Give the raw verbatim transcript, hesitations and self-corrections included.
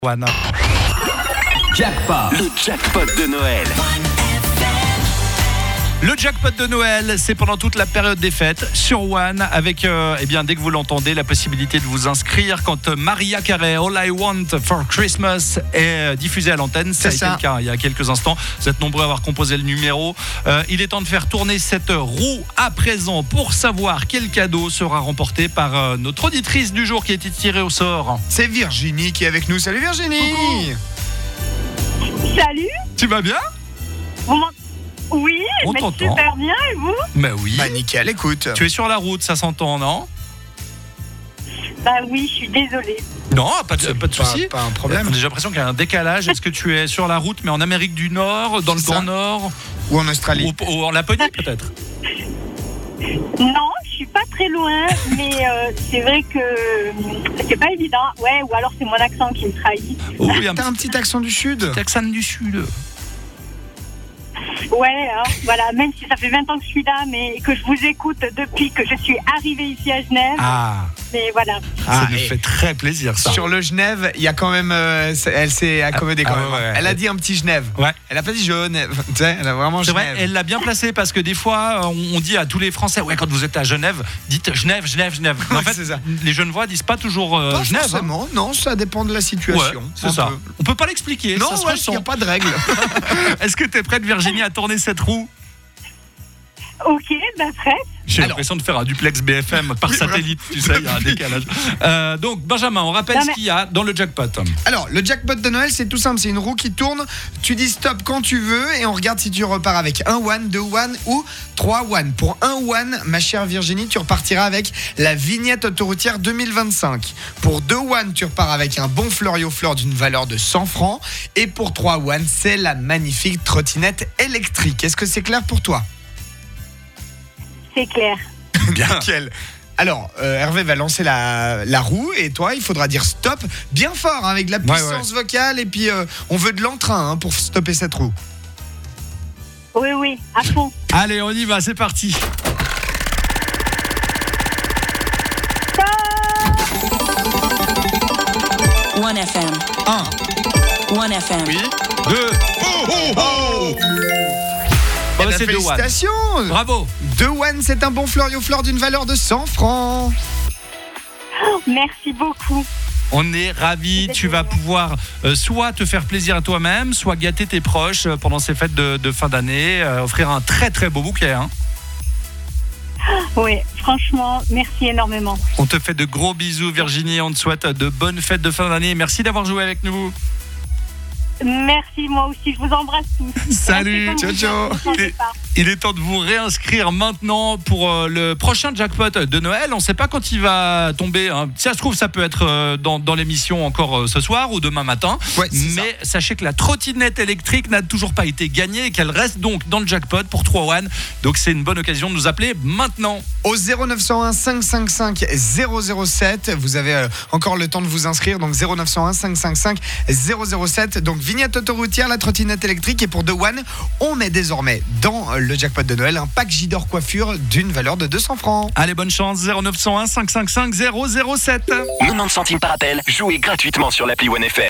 One. Jackpot, le jackpot de Noël. Le jackpot de Noël, c'est pendant toute la période des fêtes sur One, avec, euh, eh bien, dès que vous l'entendez, la possibilité de vous inscrire quand Mariah Carey, All I Want for Christmas est diffusée à l'antenne. Ça a été le cas il y a quelques instants. Vous êtes nombreux à avoir composé le numéro. Euh, il est temps de faire tourner cette roue à présent pour savoir quel cadeau sera remporté par euh, notre auditrice du jour qui a été tirée au sort. C'est Virginie qui est avec nous. Salut Virginie. Coucou. Salut. Tu vas bien? Vous m'entendez? Oui, on mais t'entend. Super bien, et vous? Bah oui. Bah nickel, écoute. Tu es sur la route, ça s'entend, non? Bah oui, je suis désolée. Non, pas de, pas de souci. Pas, pas un problème. J'ai l'impression qu'il y a un décalage. Est-ce que tu es sur la route, mais en Amérique du Nord, dans le C'est Grand ça. Nord, Ou en Australie. ou, ou en Laponie peut-être? Non, je suis pas très loin, mais euh, c'est vrai que euh, c'est pas évident. Ouais, ou alors c'est mon accent qui me trahit. Oh, il y a un T'as un petit accent du sud. petit accent du Sud. Ouais, hein, voilà, même si ça fait vingt ans que je suis là, mais que je vous écoute depuis que je suis arrivée ici à Genève. Ah, Mais voilà. Ah, ça nous et fait très plaisir ça. Sur le Genève, il y a quand même. euh, c'est- elle s'est accommodée quand Ah, même. ouais, ouais. Elle a dit un petit Genève. Ouais. Elle a pas dit Genève. Tu sais, elle a vraiment C'est Genève. vrai, elle l'a bien placé parce que des fois, on on dit à tous les Français, ouais, quand vous êtes à Genève, dites Genève, Genève, Genève. Mais en Ouais, fait, c'est ça. les Genevois disent pas toujours euh, Pas Genève. hein. forcément, non, ça dépend de la Ouais, situation. c'est un ça. peu. On peut pas l'expliquer. Non, ça se ouais, il ressent. n'y a pas de règle. Est-ce que tu es prête, Virginie, à tourner cette roue? Ok, bah prête. J'ai Alors. l'impression de faire un duplex B F M par satellite, tu sais, il y a un décalage. Euh, donc, Benjamin, on rappelle Non, ce mais- qu'il y a dans le jackpot. Alors, le jackpot de Noël, c'est tout simple. C'est une roue qui tourne. Tu dis stop quand tu veux et on regarde si tu repars avec un one, deux one ou trois one. Pour un one, ma chère Virginie, tu repartiras avec la vignette autoroutière deux mille vingt-cinq. Pour deux one, tu repars avec un bon Florio Fleur d'une valeur de cent francs. Et pour trois one, c'est la magnifique trottinette électrique. Est-ce que c'est clair pour toi? C'est clair. Bien. Nickel. Alors, euh, Hervé va lancer la, la roue et toi, il faudra dire stop bien fort, hein, avec de la Ouais, puissance vocale. Et puis, euh, on veut de l'entrain hein, pour stopper cette roue. Oui, oui, à fond. Allez, on y va, c'est parti. One F M. un. One F M. Oui. Deux. Oh Bon, Eh ben, c'est deux one. félicitations. Bravo. deux one, c'est un bon Florio Fleur d'une valeur de cent francs. Merci beaucoup. On est ravis. Tu vas pouvoir euh, soit te faire plaisir à toi-même, soit gâter tes proches euh, pendant ces fêtes de, de fin d'année, euh, offrir un très très beau bouquet. Hein. Oui, franchement, merci énormément. On te fait de gros bisous, Virginie. On te souhaite de bonnes fêtes de fin d'année. Merci d'avoir joué avec nous. Merci, moi aussi, je vous embrasse tous. Salut, Restez comme ciao, vous êtes, ciao. ne changez pas. Il est temps de vous réinscrire maintenant pour euh, le prochain jackpot de Noël. On ne sait pas quand il va tomber. Hein. Si ça se trouve, ça peut être euh, dans, dans l'émission encore euh, ce soir ou demain matin. Ouais, c'est Mais sachez que la trottinette électrique n'a toujours pas été gagnée et qu'elle reste donc dans le jackpot pour trois one. Donc c'est une bonne occasion de nous appeler maintenant. Au zéro neuf cent un cinq cent cinquante-cinq zéro zéro sept, vous avez euh, encore le temps de vous inscrire. Donc zéro neuf cent un cinq cent cinquante-cinq zéro zéro sept. Donc vignette autoroutière, la trottinette électrique. Et pour deux one, on met désormais dans le jackpot de Noël un pack J-Dor coiffure d'une valeur de deux cents francs. Allez, bonne chance. zéro neuf cent un cinq cent cinquante-cinq zéro zéro sept. quatre-vingt-dix centimes par appel. Jouez gratuitement sur l'appli One F M.